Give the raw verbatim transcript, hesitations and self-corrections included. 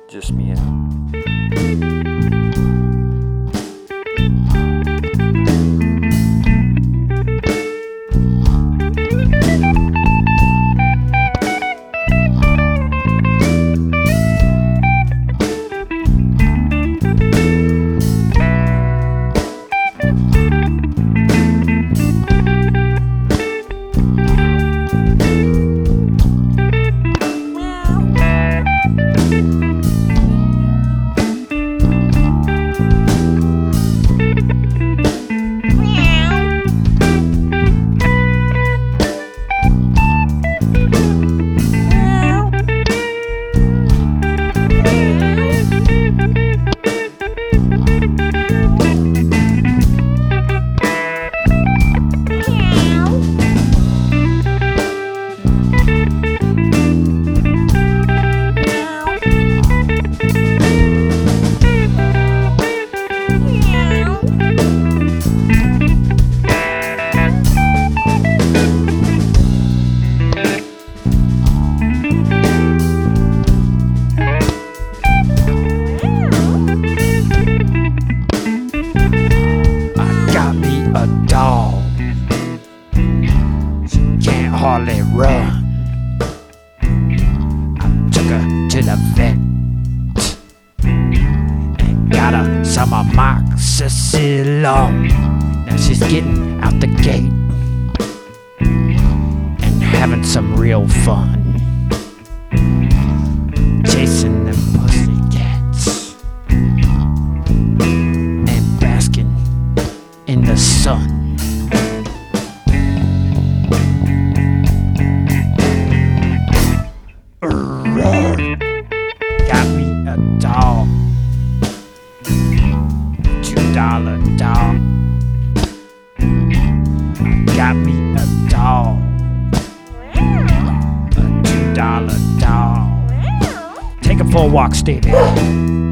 just meow. Hardly run. I took her to the vet and got her some amoxicillin. Now she's getting out the gate and having some real fun, chasing them pussycats and basking in the sun. Got me a dog, two dollar dog. Got me a dog, a two dollar dog. Take him for a walk, Stevie.